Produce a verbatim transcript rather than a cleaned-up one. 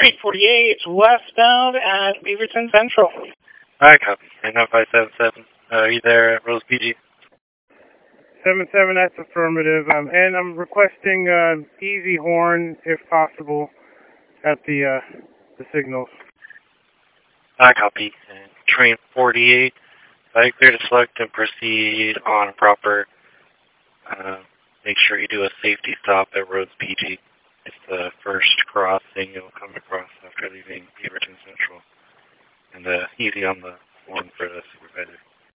Train forty-eight, westbound at Beaverton Central. I copy. nine five seven seven. Uh, are you there at Rose P G? seven seven, that's affirmative. Um, and I'm requesting uh, easy horn, if possible, at the uh, the signals. I copy. And train forty-eight, I clear to select and proceed on proper. Uh, make sure you do a safety stop at Rhodes P G. It's the first crossing you'll come across after leaving Beaverton Central. And uh, easy on the horn for the supervisor.